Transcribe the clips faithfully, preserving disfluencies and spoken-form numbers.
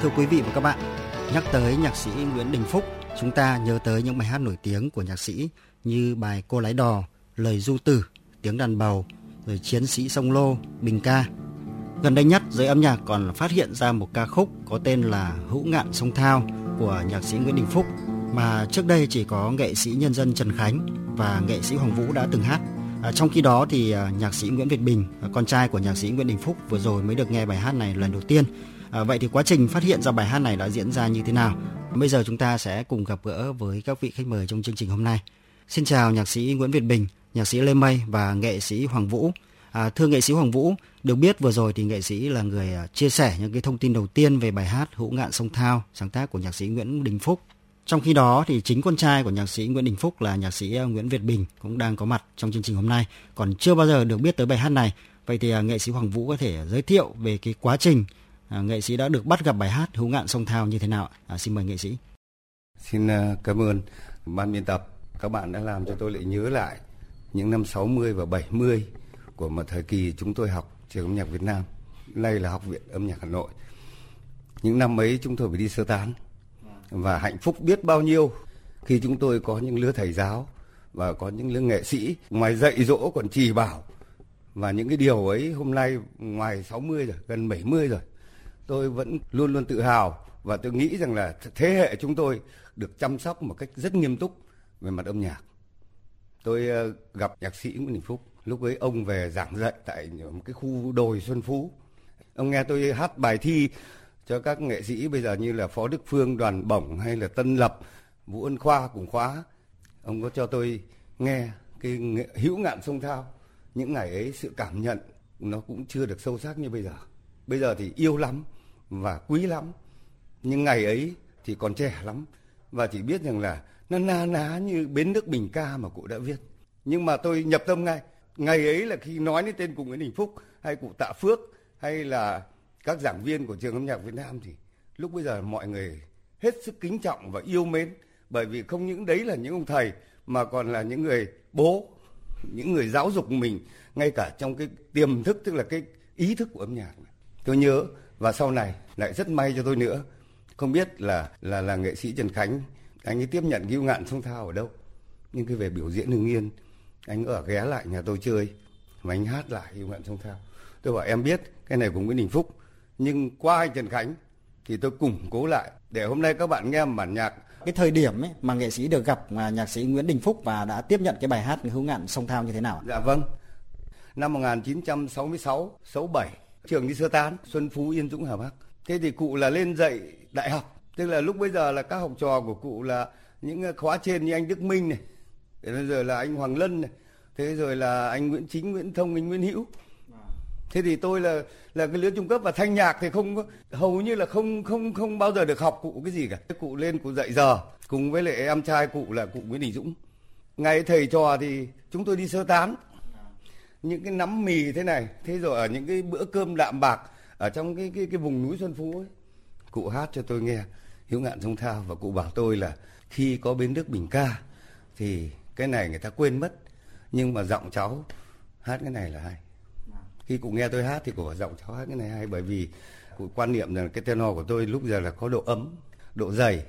Thưa quý vị và các bạn, nhắc tới nhạc sĩ Nguyễn Đình Phúc, chúng ta nhớ tới những bài hát nổi tiếng của nhạc sĩ như bài Cô Lái Đò, Lời Du Tử, Tiếng Đàn Bầu, rồi Chiến Sĩ Sông Lô, Bình Ca. Gần đây nhất, giới âm nhạc còn phát hiện ra một ca khúc có tên là Hữu Ngạn Sông Thao của nhạc sĩ Nguyễn Đình Phúc mà trước đây chỉ có nghệ sĩ nhân dân Trần Khánh và nghệ sĩ Hoàng Vũ đã từng hát. À, trong khi đó thì à, nhạc sĩ Nguyễn Việt Bình, con trai của nhạc sĩ Nguyễn Đình Phúc vừa rồi mới được nghe bài hát này lần đầu tiên. À, vậy thì quá trình phát hiện ra bài hát này đã diễn ra như thế nào? Bây giờ chúng ta sẽ cùng gặp gỡ với các vị khách mời trong chương trình hôm nay. Xin chào nhạc sĩ Nguyễn Việt Bình, nhạc sĩ Lê Mây và nghệ sĩ Hoàng Vũ. À, thưa nghệ sĩ Hoàng Vũ, được biết vừa rồi thì nghệ sĩ là người à, chia sẻ những cái thông tin đầu tiên về bài hát Hữu Ngạn Sông Thao, sáng tác của nhạc sĩ Nguyễn Đình Phúc. Trong khi đó thì chính con trai của nhạc sĩ Nguyễn Đình Phúc là nhạc sĩ Nguyễn Việt Bình cũng đang có mặt trong chương trình hôm nay, còn chưa bao giờ được biết tới bài hát này. Vậy thì à, nghệ sĩ Hoàng Vũ có thể giới thiệu về cái quá trình à, nghệ sĩ đã được bắt gặp bài hát Hữu Ngạn Sông Thao như thế nào? À, xin mời nghệ sĩ. Xin cảm ơn ban biên tập, các bạn đã làm cho tôi lại nhớ lại những năm sáu mươi và bảy mươi của một thời kỳ chúng tôi học trường âm nhạc Việt Nam, nay là Học viện Âm nhạc Hà Nội. Những năm ấy chúng tôi phải đi sơ tán và hạnh phúc biết bao nhiêu khi chúng tôi có những lứa thầy giáo và có những lứa nghệ sĩ ngoài dạy dỗ còn chỉ bảo. Và những cái điều ấy hôm nay ngoài sáu mươi rồi, gần bảy mươi rồi, tôi vẫn luôn luôn tự hào và tôi nghĩ rằng là thế hệ chúng tôi được chăm sóc một cách rất nghiêm túc về mặt âm nhạc. Tôi gặp nhạc sĩ Nguyễn Đình Phúc, lúc ấy ông về giảng dạy tại một cái khu đồi Xuân Phú. Ông nghe tôi hát bài thi cho các nghệ sĩ bây giờ như là Phó Đức Phương, Đoàn Bổng hay là Tân Lập, Vũ Ân Khoa cùng khóa. Ông có cho tôi nghe cái Hữu Ngạn Sông Thao. Những ngày ấy sự cảm nhận nó cũng chưa được sâu sắc như bây giờ. Bây giờ thì yêu lắm và quý lắm. Nhưng ngày ấy thì còn trẻ lắm và chỉ biết rằng là nó na ná như Bến Nước Bình Ca mà cụ đã viết. Nhưng mà tôi nhập tâm ngay. Ngày ấy là khi nói đến tên cụ Nguyễn Đình Phúc hay cụ Tạ Phước hay là các giảng viên của trường âm nhạc Việt Nam thì lúc bây giờ mọi người hết sức kính trọng và yêu mến, bởi vì không những đấy là những ông thầy mà còn là những người bố, những người giáo dục mình ngay cả trong cái tiềm thức, tức là cái ý thức của âm nhạc. Tôi nhớ và sau này lại rất may cho tôi nữa, không biết là là là nghệ sĩ Trần Khánh anh ấy tiếp nhận Hữu Ngạn Sông Thao ở đâu, nhưng cái về biểu diễn Hưng Yên anh ở ghé lại nhà tôi chơi và anh hát lại Hữu Ngạn Sông Thao. Tôi bảo em biết cái này của Nguyễn Đình Phúc, nhưng qua anh Trần Khánh thì tôi củng cố lại để hôm nay các bạn nghe bản nhạc. Cái thời điểm ấy mà nghệ sĩ được gặp nhạc sĩ Nguyễn Đình Phúc và đã tiếp nhận cái bài hát Hữu Ngạn Sông Thao như thế nào? Dạ vâng, năm một nghìn chín trăm sáu mươi sáu, sáu mươi bảy, trường đi sơ tán, Xuân Phú, Yên Dũng, Hà Bắc. Thế thì cụ là lên dạy đại học, tức là lúc bây giờ là các học trò của cụ là những khóa trên như anh Đức Minh này, rồi là anh Hoàng Lân này, thế rồi là anh Nguyễn Chính, Nguyễn Thông, anh Nguyễn Hữu. Thế thì tôi là là cái lứa trung cấp và thanh nhạc thì không hầu như là không không không bao giờ được học cụ cái gì cả. Cụ lên cụ dạy giờ cùng với lại em trai cụ là cụ Nguyễn Đình Dũng. Ngày thầy trò thì chúng tôi đi sơ tán. Những cái nắm mì thế này, thế rồi ở những cái bữa cơm đạm bạc ở trong cái cái cái vùng núi Xuân Phú ấy, cụ hát cho tôi nghe Hữu Ngạn Sông Thao và cụ bảo tôi là khi có Bến Nước Bình Ca thì cái này người ta quên mất, nhưng mà giọng cháu hát cái này là hay. Khi cụ nghe tôi hát thì cụ bảo giọng cháu hát cái này hay, bởi vì cụ quan niệm rằng cái tenor của tôi lúc giờ là có độ ấm, độ dày.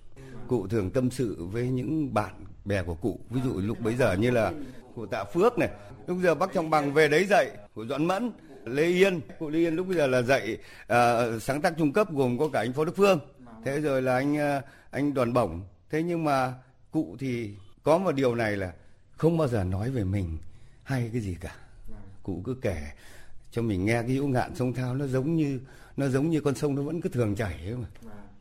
Cụ thường tâm sự với những bạn bè của cụ, ví dụ lúc bấy giờ như là cụ Tạ Phước này, lúc giờ bác Trọng Bằng về đấy dạy, cụ Doãn Mẫn, Lê Yên, cụ Lê Yên lúc bây giờ là dạy uh, sáng tác trung cấp gồm có cả anh Phó Đức Phương, thế rồi là anh uh, anh Đoàn Bổng. Thế nhưng mà cụ thì có một điều này là không bao giờ nói về mình hay cái gì cả. Cụ cứ kể cho mình nghe cái Hữu Ngạn Sông Thao nó giống như nó giống như con sông nó vẫn cứ thường chảy ấy mà.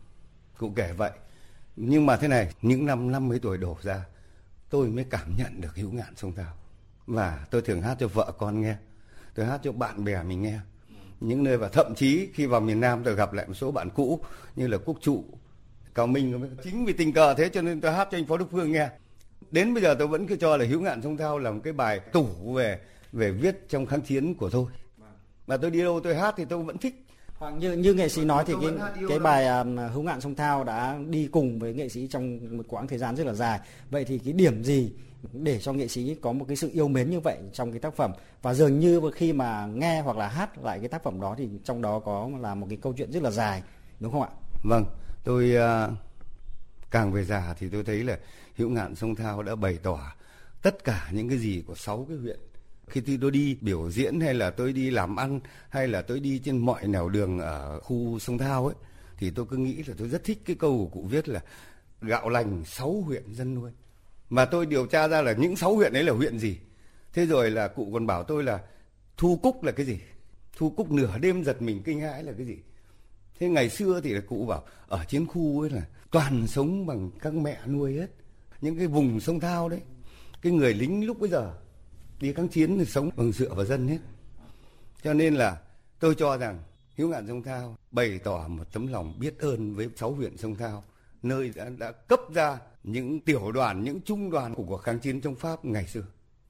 Cụ kể vậy. Nhưng mà thế này, những năm năm mấy tuổi đổ ra, tôi mới cảm nhận được Hữu Ngạn Sông Thao. Và tôi thường hát cho vợ con nghe, tôi hát cho bạn bè mình nghe. Những nơi và thậm chí khi vào miền Nam tôi gặp lại một số bạn cũ như là Quốc Trụ, Cao Minh. Chính vì tình cờ thế cho nên tôi hát cho anh Phó Đức Phương nghe. Đến bây giờ tôi vẫn cứ cho là Hữu Ngạn Sông Thao là một cái bài tủ về về viết trong kháng chiến của tôi. Mà tôi đi đâu tôi hát thì tôi vẫn thích. Hoặc như như nghệ sĩ nói thì cái cái bài um, Hữu Ngạn Sông Thao đã đi cùng với nghệ sĩ trong một quãng thời gian rất là dài. Vậy thì cái điểm gì để cho nghệ sĩ có một cái sự yêu mến như vậy trong cái tác phẩm, và dường như khi mà nghe hoặc là hát lại cái tác phẩm đó thì trong đó có là một cái câu chuyện rất là dài, đúng không ạ? Vâng, tôi uh, càng về già thì tôi thấy là Hữu Ngạn Sông Thao đã bày tỏ tất cả những cái gì của sáu cái huyện. Khi tôi đi biểu diễn hay là tôi đi làm ăn hay là tôi đi trên mọi nẻo đường ở khu Sông Thao ấy, thì tôi cứ nghĩ là tôi rất thích cái câu của cụ viết là gạo lành sáu huyện dân nuôi. Mà tôi điều tra ra là những sáu huyện ấy là huyện gì. Thế rồi là cụ còn bảo tôi là thu cúc là cái gì, thu cúc nửa đêm giật mình kinh hãi là cái gì. Thế ngày xưa thì là cụ bảo ở chiến khu ấy là toàn sống bằng các mẹ nuôi hết. Những cái vùng Sông Thao đấy, cái người lính lúc bấy giờ đi kháng chiến thì sống bằng dựa vào dân hết. Cho nên là tôi cho rằng Hữu Ngạn Sông Thao bày tỏ một tấm lòng biết ơn với sáu huyện Sông Thao, nơi đã, đã cấp ra những tiểu đoàn, những trung đoàn của cuộc kháng chiến chống Pháp ngày xưa.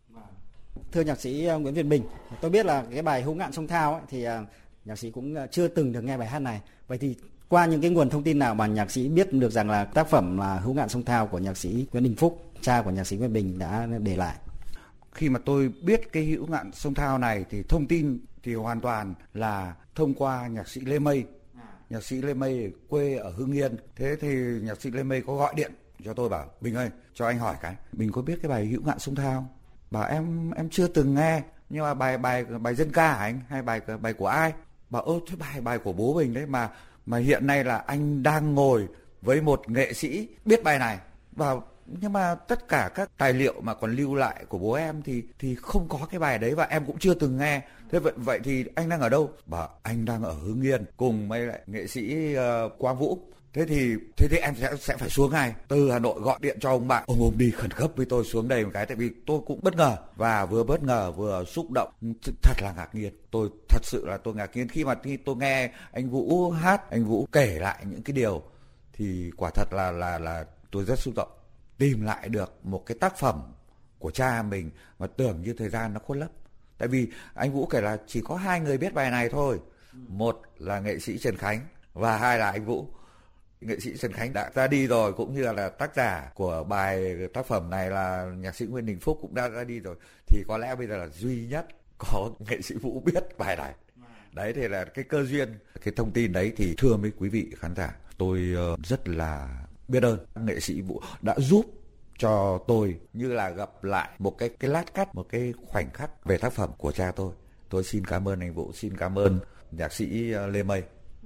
Thưa nhạc sĩ Nguyễn Việt Bình, tôi biết là cái bài Hữu Ngạn Sông Thao ấy, thì nhạc sĩ cũng chưa từng được nghe bài hát này. Vậy thì qua những cái nguồn thông tin nào mà nhạc sĩ biết được rằng là tác phẩm là Hữu Ngạn Sông Thao của nhạc sĩ Nguyễn Đình Phúc, cha của nhạc sĩ Nguyễn Bình đã để lại? Khi mà tôi biết cái Hữu Ngạn Sông Thao này thì thông tin thì hoàn toàn là thông qua nhạc sĩ Lê Mây. Nhạc sĩ Lê Mây quê ở Hưng Yên. Thế thì nhạc sĩ Lê Mây có gọi điện cho tôi bảo: Bình ơi, cho anh hỏi cái, Bình có biết cái bài Hữu Ngạn Sông Thao? Bảo em em chưa từng nghe, nhưng mà bài bài bài dân ca hả anh, hay bài bài của ai? Bảo ơ thế bài bài của bố Bình đấy, mà mà hiện nay là anh đang ngồi với một nghệ sĩ biết bài này. Bảo nhưng mà tất cả các tài liệu mà còn lưu lại của bố em thì thì không có cái bài đấy và em cũng chưa từng nghe. Thế vậy vậy thì anh đang ở đâu? Bảo anh đang ở Hưng Yên cùng với lại nghệ sĩ uh, Quang Vũ. Thế thì thế thì em sẽ sẽ phải xuống ngay từ Hà Nội, gọi điện cho ông bạn, ông ôm đi khẩn cấp với tôi xuống đây một cái, tại vì tôi cũng bất ngờ, và vừa bất ngờ vừa xúc động, thật là ngạc nhiên. Tôi thật sự là tôi ngạc nhiên khi mà khi tôi nghe anh Vũ hát, anh Vũ kể lại những cái điều thì quả thật là là là tôi rất xúc động. Tìm lại được một cái tác phẩm của cha mình mà tưởng như thời gian nó khuất lấp. Tại vì anh Vũ kể là chỉ có hai người biết bài này thôi, một là nghệ sĩ Trần Khánh và hai là anh Vũ. Nghệ sĩ Trần Khánh đã ra đi rồi, cũng như là tác giả của bài tác phẩm này là nhạc sĩ Nguyễn Đình Phúc cũng đã ra đi rồi, thì có lẽ bây giờ là duy nhất có nghệ sĩ Vũ biết bài này. Đấy thì là cái cơ duyên, cái thông tin đấy thì thưa với quý vị khán giả, tôi rất là biết ơn nghệ sĩ Vũ đã giúp cho tôi như là gặp lại một cái cái lát cắt, một cái khoảnh khắc về tác phẩm của cha tôi. Tôi xin cảm ơn anh Vũ, xin cảm ơn nhạc sĩ Lê Mây.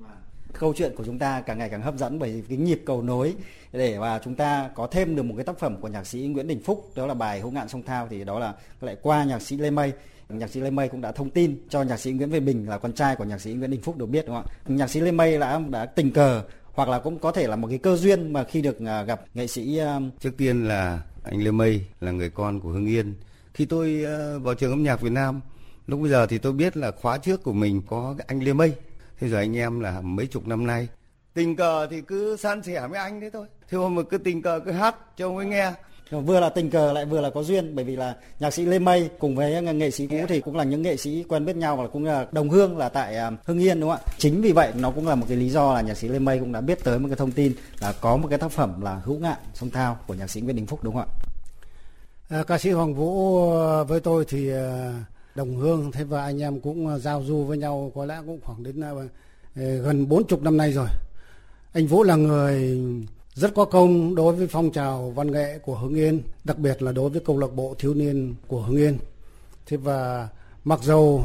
Câu chuyện của chúng ta càng ngày càng hấp dẫn bởi cái nhịp cầu nối để mà chúng ta có thêm được một cái tác phẩm của nhạc sĩ Nguyễn Đình Phúc, đó là bài Hữu Ngạn Sông Thao, thì đó là lại qua nhạc sĩ Lê Mây. Nhạc sĩ Lê Mây cũng đã thông tin cho nhạc sĩ Nguyễn Việt Bình là con trai của nhạc sĩ Nguyễn Đình Phúc được biết, đúng không ạ? Nhạc sĩ Lê Mây đã đã tình cờ hoặc là cũng có thể là một cái cơ duyên mà khi được gặp nghệ sĩ. Trước tiên là anh Lê Mây là người con của Hưng Yên. Khi tôi vào trường âm nhạc Việt Nam, lúc bây giờ thì tôi biết là khóa trước của mình có anh Lê Mây. Thế rồi anh em là mấy chục năm nay tình cờ thì cứ san sẻ với anh thế thôi. Thế hôm mà cứ tình cờ cứ hát cho ông ấy nghe. Vừa là tình cờ lại vừa là có duyên, bởi vì là nhạc sĩ Lê Mây cùng với nghệ sĩ Vũ thì cũng là những nghệ sĩ quen biết nhau và cũng là đồng hương là tại Hưng Yên, đúng không ạ? Chính vì vậy nó cũng là một cái lý do là nhạc sĩ Lê Mây cũng đã biết tới một cái thông tin là có một cái tác phẩm là Hữu Ngạn Sông Thao của nhạc sĩ Nguyễn Đình Phúc, đúng không ạ? À, ca sĩ Hoàng Vũ với tôi thì đồng hương, thế và anh em cũng giao du với nhau có lẽ cũng khoảng đến uh, gần bốn chục năm nay rồi. Anh Vũ là người rất có công đối với phong trào văn nghệ của Hưng Yên, đặc biệt là đối với câu lạc bộ thiếu niên của Hưng Yên. Thế và mặc dầu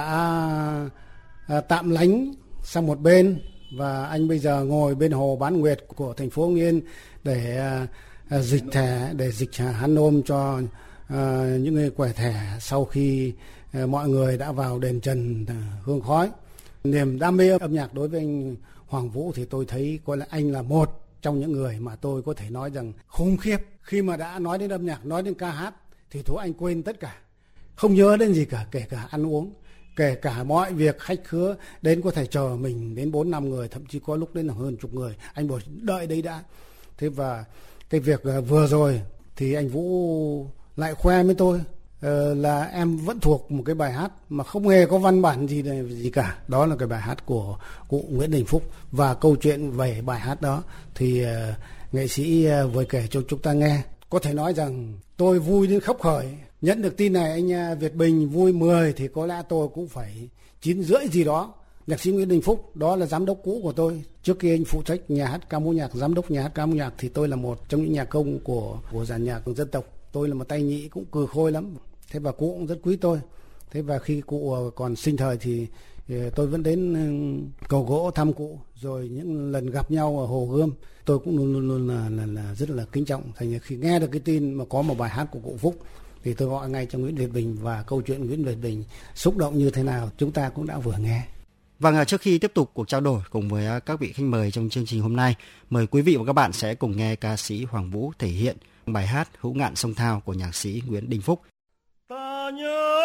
đã uh, tạm lánh sang một bên và anh bây giờ ngồi bên hồ Bán Nguyệt của thành phố Hưng Yên để uh, dịch thẻ, để dịch hán nôm cho uh, những người quẻ thẻ sau khi uh, mọi người đã vào đền Trần uh, hương khói. Niềm đam mê âm nhạc đối với anh Hoàng Vũ thì tôi thấy có lẽ anh là một trong những người mà tôi có thể nói rằng khủng khiếp. Khi mà đã nói đến âm nhạc, nói đến ca hát thì thú anh quên tất cả, không nhớ đến gì cả, kể cả ăn uống, kể cả mọi việc khách khứa đến có thể chờ mình đến bốn năm người, thậm chí có lúc đến là hơn chục người, anh bảo đợi đấy đã. Thế và cái việc vừa rồi thì anh Vũ lại khoe với tôi Uh, là em vẫn thuộc một cái bài hát mà không hề có văn bản gì này, gì cả. Đó là cái bài hát của cụ Nguyễn Đình Phúc. Và câu chuyện về bài hát đó thì uh, nghệ sĩ uh, vừa kể cho chúng ta nghe. Có thể nói rằng tôi vui đến khóc khởi. Nhận được tin này anh uh, Việt Bình vui mười thì có lẽ tôi cũng phải chín rưỡi gì đó. Nhạc sĩ Nguyễn Đình Phúc đó là giám đốc cũ của tôi. Trước khi anh phụ trách nhà hát ca mối nhạc, giám đốc nhà hát ca mối nhạc thì tôi là một trong những nhạc công của của dàn nhạc dân tộc. Tôi là một tay nhị cũng cừ khôi lắm. Thế và cụ cũng rất quý tôi. Thế và khi cụ còn sinh thời thì tôi vẫn đến Cầu Gỗ thăm cụ, rồi những lần gặp nhau ở Hồ Gươm tôi cũng luôn luôn, luôn là, là, là rất là kính trọng. Thành khi nghe được cái tin mà có một bài hát của cụ Phúc thì tôi gọi ngay cho Nguyễn Việt Bình, và câu chuyện Nguyễn Việt Bình xúc động như thế nào chúng ta cũng đã vừa nghe. Vâng, trước khi tiếp tục cuộc trao đổi cùng với các vị khách mời trong chương trình hôm nay, mời quý vị và các bạn sẽ cùng nghe ca sĩ Hoàng Vũ thể hiện bài hát Hữu Ngạn Sông Thao của nhạc sĩ Nguyễn Đình Phúc. Ta nhớ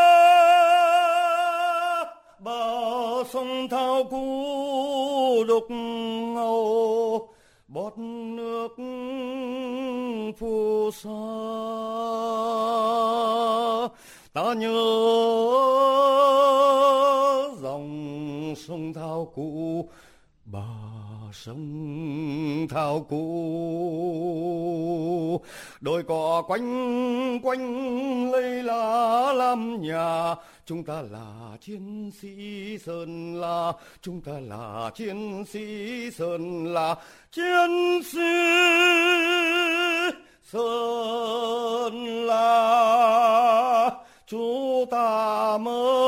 bờ sông Thao cũ đục ngầu, bọt nước phù sa. Ta nhớ dòng sông Thao cũ, bờ sông Thao cũ, đồi cỏ quanh quanh lây lá làm nhà. Chúng ta là chiến sĩ Sơn La, chúng ta là chiến sĩ Sơn La, chiến sĩ Sơn La. Chúng ta mơ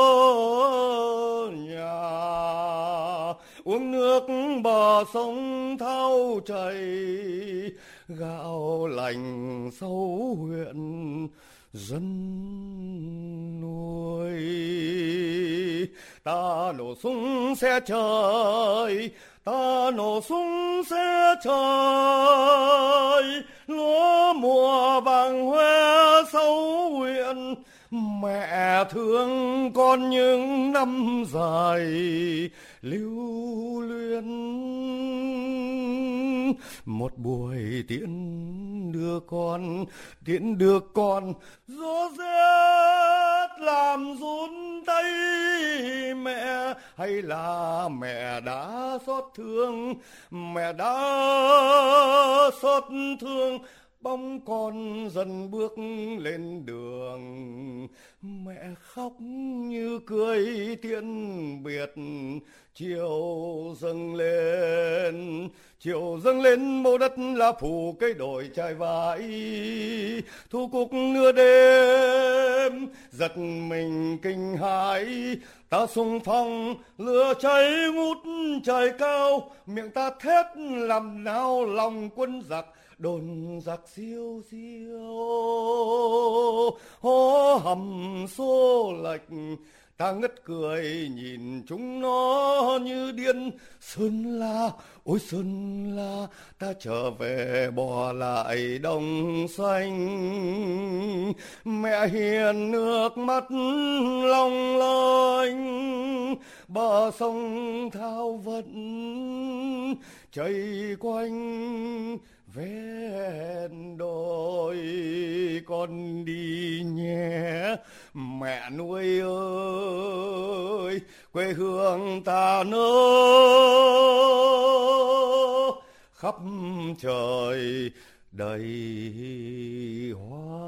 nhà uống nước bờ sông Thao chảy, gạo lành sâu huyện dân nuôi. Ta nổ súng xe trời, ta nổ súng xe trời, lúa mùa vàng hoe sâu huyện. Mẹ thương con những năm dài lưu luyến, một buổi tiễn đưa con, tiễn đưa con. Gió rét làm run tay mẹ, hay là mẹ đã xót thương, mẹ đã xót thương. Bóng con dần bước lên đường, mẹ khóc như cười tiễn biệt. Chiều dâng lên, chiều dâng lên mô đất là phủ cây đồi chài vải. Thu cúc nửa đêm giật mình kinh hãi, ta xung phong lửa cháy ngút trời cao. Miệng ta thét làm nao lòng quân giặc, đồn giặc siêu siêu hó hầm xô lệch. Ta ngất cười nhìn chúng nó như điên. Sơn La, ôi Sơn La, ta trở về bỏ lại đồng xanh. Mẹ hiền nước mắt long lanh, bờ sông Thao vẫn chảy quanh ven đồi. Con đi nhé mẹ nuôi ơi, quê hương ta nở khắp trời đầy hoa.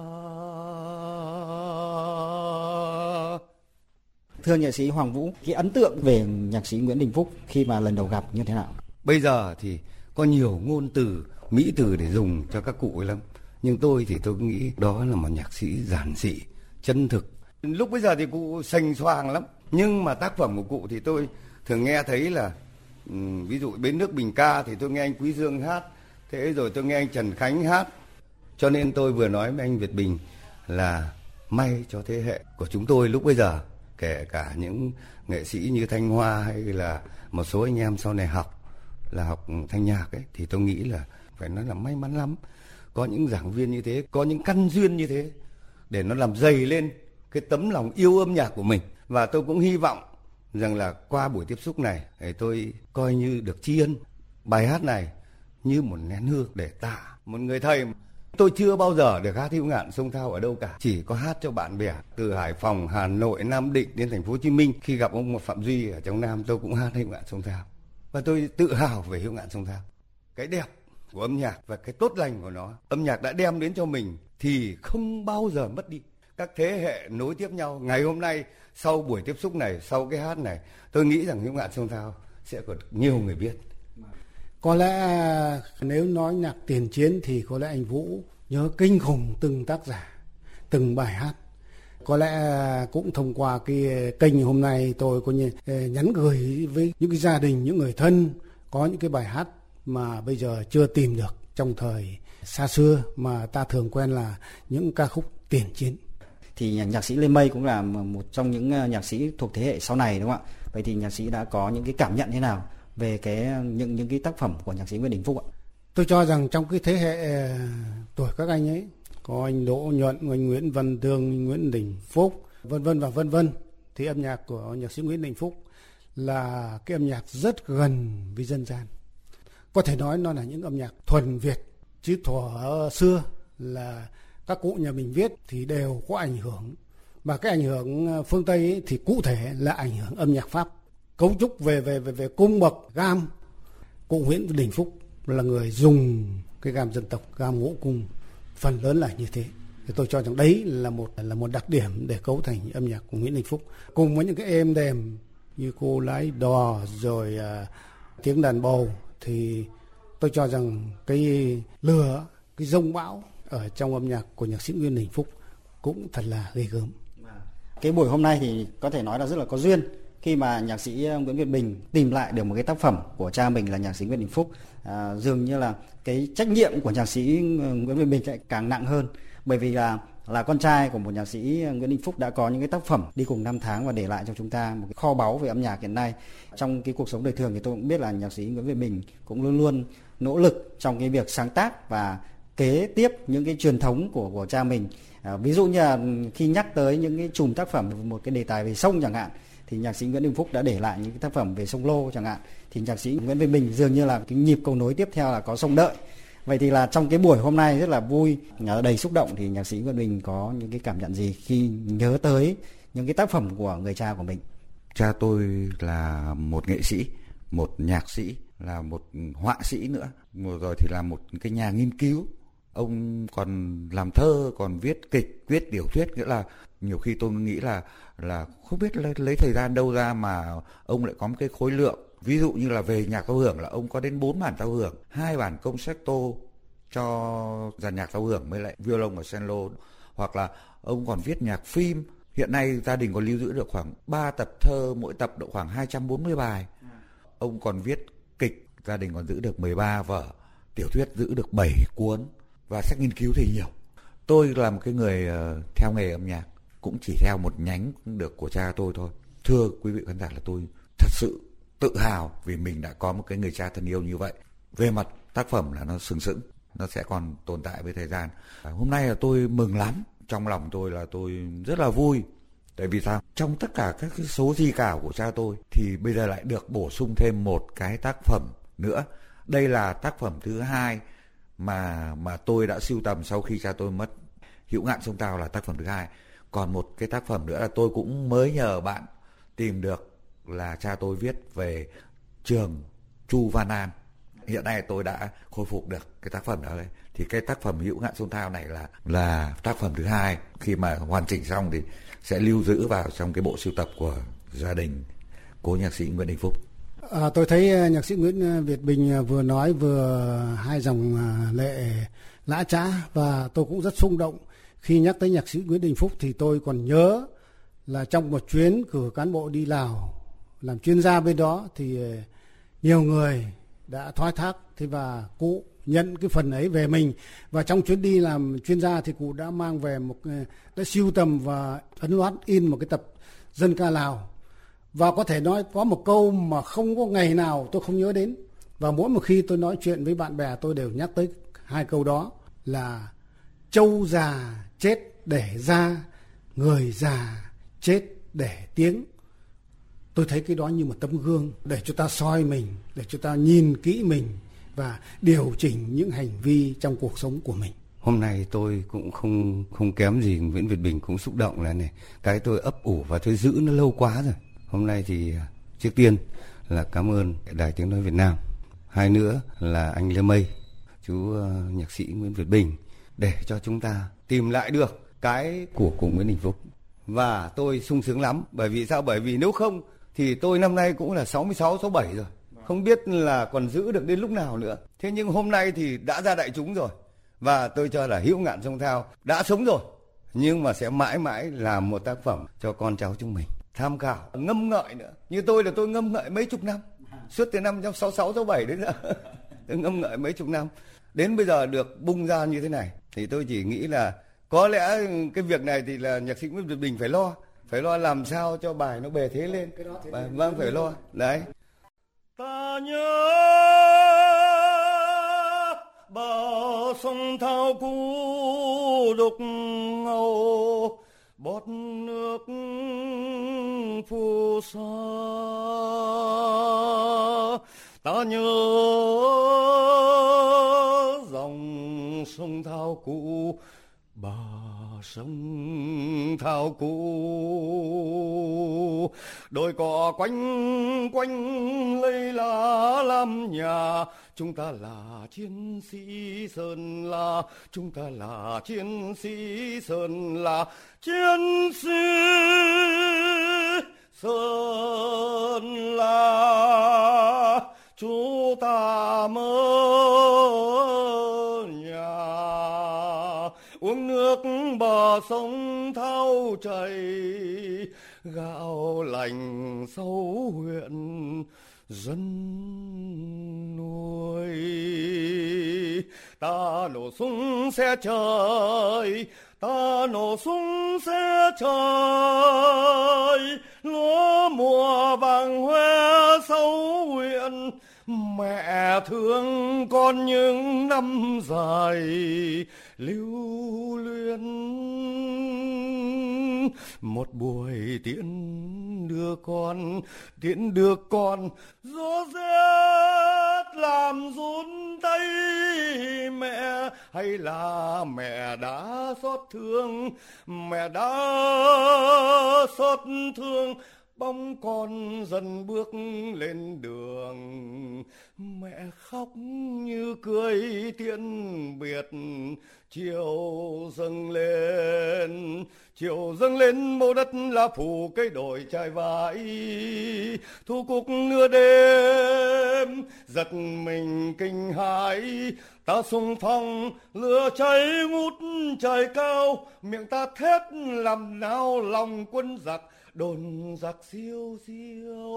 Thưa nhạc sĩ Hoàng Vũ, cái ấn tượng về nhạc sĩ Nguyễn Đình Phúc khi mà lần đầu gặp như thế nào? Bây giờ thì có nhiều ngôn từ, mỹ từ để dùng cho các cụ ấy lắm. Nhưng tôi thì tôi nghĩ đó là một nhạc sĩ giản dị, chân thực. Lúc bây giờ thì cụ sành xoàng lắm. Nhưng mà tác phẩm của cụ thì tôi thường nghe thấy là um, ví dụ Bến Nước Bình Ca thì tôi nghe anh Quý Dương hát. Thế rồi tôi nghe anh Trần Khánh hát. Cho nên tôi vừa nói với anh Việt Bình là may cho thế hệ của chúng tôi lúc bây giờ, kể cả những nghệ sĩ như Thanh Hoa hay là một số anh em sau này học là học thanh nhạc ấy, thì tôi nghĩ là phải nói là may mắn lắm. Có những giảng viên như thế, có những căn duyên như thế để nó làm dày lên cái tấm lòng yêu âm nhạc của mình. Và tôi cũng hy vọng rằng là qua buổi tiếp xúc này thì tôi coi như được tri ân bài hát này như một nén hương để tạ một người thầy. Tôi chưa bao giờ được hát Hữu Ngạn Sông Thao ở đâu cả, chỉ có hát cho bạn bè từ Hải Phòng, Hà Nội, Nam Định đến thành phố Hồ Chí Minh. Khi gặp ông Phạm Duy ở trong Nam, tôi cũng hát Hữu Ngạn Sông Thao. Và tôi tự hào về Hữu Ngạn Sông Thao. Cái đẹp của âm nhạc và cái tốt lành của nó, âm nhạc đã đem đến cho mình thì không bao giờ mất đi. các thế hệ nối tiếp nhau. Ngày hôm nay sau buổi tiếp xúc này, sau cái hát này, tôi nghĩ rằng Hữu Ngạn Sông Thao sẽ có nhiều người biết. Có lẽ nếu nói nhạc tiền chiến thì có lẽ anh Vũ nhớ kinh khủng từng tác giả, từng bài hát. Có lẽ cũng thông qua cái kênh hôm nay tôi có như nhắn gửi với những cái gia đình, những người thân có những cái bài hát mà bây giờ chưa tìm được trong thời xa xưa mà ta thường quen là những ca khúc tiền chiến. Thì nhạc sĩ Lê Mây cũng là một trong những nhạc sĩ thuộc thế hệ sau này, đúng không ạ? Vậy thì nhạc sĩ đã có những cái cảm nhận thế nào về cái những những cái tác phẩm của nhạc sĩ Nguyễn Đình Phúc ạ? Tôi cho rằng trong cái thế hệ tuổi các anh ấy có anh Đỗ Nhuận, anh Nguyễn Văn Tương, anh Nguyễn Đình Phúc, vân vân và vân vân, thì âm nhạc của nhạc sĩ Nguyễn Đình Phúc là cái âm nhạc rất gần với dân gian. Có thể nói nó là những âm nhạc thuần Việt, chứ thuở xưa là các cụ nhà mình viết thì đều có ảnh hưởng, mà cái ảnh hưởng phương Tây ấy thì cụ thể là ảnh hưởng âm nhạc Pháp. Cấu trúc về về về về cung bậc gam, cụ Nguyễn Đình Phúc là người dùng cái gam dân tộc, gam ngũ cung phần lớn là như thế. Thì tôi cho rằng đấy là một là một đặc điểm để cấu thành âm nhạc của Nguyễn Đình Phúc, cùng với những cái êm đềm như Cô Lái Đò rồi uh, tiếng đàn bầu, thì tôi cho rằng cái lửa, cái dông bão ở trong âm nhạc của nhạc sĩ Nguyễn Đình Phúc cũng thật là ghê gớm. Cái buổi hôm nay thì có thể nói là rất là có duyên khi mà nhạc sĩ Nguyễn Việt Bình tìm lại được một cái tác phẩm của cha mình là nhạc sĩ Nguyễn Đình Phúc. À, dường như là cái trách nhiệm của nhạc sĩ Nguyễn Việt Bình lại càng nặng hơn, bởi vì là là con trai của một nhạc sĩ Nguyễn Đình Phúc đã có những cái tác phẩm đi cùng năm tháng và để lại cho chúng ta một cái kho báu về âm nhạc hiện nay. Trong cái cuộc sống đời thường thì tôi cũng biết là nhạc sĩ Nguyễn Việt Bình cũng luôn luôn nỗ lực trong cái việc sáng tác và kế tiếp những cái truyền thống của của cha mình. À, ví dụ như là khi nhắc tới những cái chùm tác phẩm, một cái đề tài về sông chẳng hạn, thì nhạc sĩ Nguyễn Đình Phúc đã để lại những cái tác phẩm về sông Lô chẳng hạn, thì nhạc sĩ Nguyễn Việt Bình dường như là cái nhịp cầu nối tiếp theo là có sông Đợi. Vậy thì là trong cái buổi hôm nay rất là vui, đầy xúc động, thì nhạc sĩ Nguyễn Bình có những cái cảm nhận gì khi nhớ tới những cái tác phẩm của người cha của mình? Cha tôi là một nghệ sĩ, một nhạc sĩ, là một họa sĩ nữa, rồi thì là một cái nhà nghiên cứu. Ông còn làm thơ, còn viết kịch, viết tiểu thuyết, nghĩa là nhiều khi tôi nghĩ là là không biết lấy, lấy thời gian đâu ra mà ông lại có một cái khối lượng. Ví dụ như là về nhạc giao hưởng là ông có đến bốn bản giao hưởng, hai bản concerto cho dàn nhạc giao hưởng với lại violon và cello, hoặc là ông còn viết nhạc phim. Hiện nay gia đình còn lưu giữ được khoảng ba tập thơ, mỗi tập độ khoảng hai trăm bốn mươi bài. Ông còn viết kịch, gia đình còn giữ được mười ba vở, tiểu thuyết giữ được bảy cuốn, và sách nghiên cứu thì nhiều. Tôi là một cái người uh, theo nghề âm nhạc, cũng chỉ theo một nhánh được của cha tôi thôi. Thưa quý vị khán giả, là tôi thật sự tự hào vì mình đã có một cái người cha thân yêu như vậy. Về mặt tác phẩm là nó sừng sững, nó sẽ còn tồn tại với thời gian. À, hôm nay là tôi mừng lắm, trong lòng tôi là tôi rất là vui. Tại vì sao? Trong tất cả các cái số di cảo của cha tôi thì bây giờ lại được bổ sung thêm một cái tác phẩm nữa. Đây là tác phẩm thứ hai mà mà tôi đã sưu tầm sau khi cha tôi mất. Hữu Ngạn Sông Thao là tác phẩm thứ hai. Còn một cái tác phẩm nữa là tôi cũng mới nhờ bạn tìm được, là cha tôi viết về trường Chu Văn An. Hiện nay tôi đã khôi phục được cái tác phẩm đó đấy. Thì cái tác phẩm Hữu Ngạn Sông Thao này là là tác phẩm thứ hai. Khi mà hoàn chỉnh xong thì sẽ lưu giữ vào trong cái bộ sưu tập của gia đình cố nhạc sĩ Nguyễn Đình Phúc. À, tôi thấy nhạc sĩ Nguyễn Việt Bình vừa nói vừa hai dòng lệ lã chã, và tôi cũng rất xúc động khi nhắc tới nhạc sĩ Nguyễn Đình Phúc. Thì tôi còn nhớ là trong một chuyến cử cán bộ đi Lào làm chuyên gia bên đó thì nhiều người đã thoái thác, thế và cụ nhận cái phần ấy về mình. Và trong chuyến đi làm chuyên gia thì cụ đã mang về một, đã sưu tầm và ấn loát in một cái tập dân ca Lào. Và có thể nói có một câu mà không có ngày nào tôi không nhớ đến, và mỗi một khi tôi nói chuyện với bạn bè tôi đều nhắc tới hai câu đó, là trâu già chết để da, người già chết để tiếng. Tôi thấy cái đó như một tấm gương để cho ta soi mình, để cho ta nhìn kỹ mình và điều chỉnh những hành vi trong cuộc sống của mình. Hôm nay tôi cũng không không kém gì Nguyễn Việt Bình, cũng xúc động là này, cái tôi ấp ủ và tôi giữ nó lâu quá rồi. Hôm nay thì trước tiên là cảm ơn Đài Tiếng Nói Việt Nam, hai nữa là anh Lê Mây, chú uh, nhạc sĩ Nguyễn Việt Bình, để cho chúng ta tìm lại được cái của cụ Nguyễn Đình Phúc. Và tôi sung sướng lắm, bởi vì sao? Bởi vì nếu không thì tôi năm nay cũng là sáu mươi sáu, sáu mươi bảy rồi, không biết là còn giữ được đến lúc nào nữa. Thế nhưng hôm nay thì đã ra đại chúng rồi, và tôi cho là Hữu Ngạn Sông Thao đã sống rồi, nhưng mà sẽ mãi mãi là một tác phẩm cho con cháu chúng mình tham khảo, ngâm ngợi nữa. Như tôi là tôi ngâm ngợi mấy chục năm, suốt từ năm sáu mươi sáu, sáu mươi bảy đến giờ tôi ngâm ngợi mấy chục năm, đến bây giờ được bung ra như thế này thì tôi chỉ nghĩ là có lẽ cái việc này thì là nhạc sĩ Nguyễn Việt Bình phải lo, phải lo làm sao cho bài nó bề thế lên. Bài, vâng, phải lo đấy. Ta nhớ bờ sông Thao cũ đục ngầu, bọt nước phù sa. Ta nhớ dòng sông Thao cũ, bờ sông Thao cũ, đồi cỏ quanh quanh lây lá làm nhà. Chúng ta là chiến sĩ Sơn La, chúng ta là chiến sĩ Sơn La, chiến sĩ Sơn La. Chúng ta mơ nhà uống nước bờ sông Thao chảy, gạo lành sâu huyện dân nuôi. Ta nổ súng xe trời, ta nổ súng xe trời, lúa mùa vàng hoe sâu huyện. Mẹ thương con những năm dài lưu luyến, một buổi tiễn đưa con, tiễn đưa con, gió rét làm run tay mẹ, hay là mẹ đã xót thương, mẹ đã xót thương. Bóng con dần bước lên đường, mẹ khóc như cười tiễn biệt. Chiều dâng lên, chiều dâng lên màu đất là phủ cây đồi chài vải. Thu cúc nửa đêm giật mình kinh hãi, ta xung phong lửa cháy ngút trời cao. Miệng ta thét làm nao lòng quân giặc, đồn giặc siêu siêu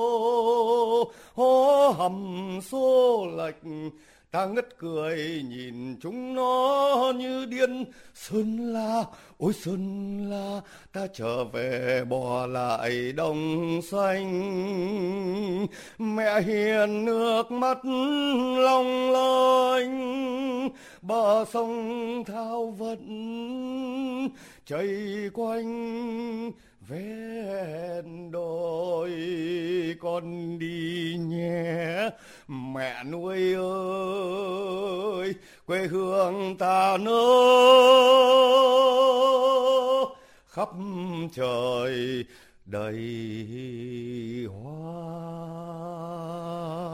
hó hầm xô lệch. Ta ngất cười nhìn chúng nó như điên. Sơn La, ôi Sơn La, ta trở về bỏ lại đồng xanh. Mẹ hiền nước mắt long lanh, bờ sông Thao vẫn chảy quanh ven đồi. Con đi nhé mẹ nuôi ơi, quê hương ta nơ khắp trời đầy hoa.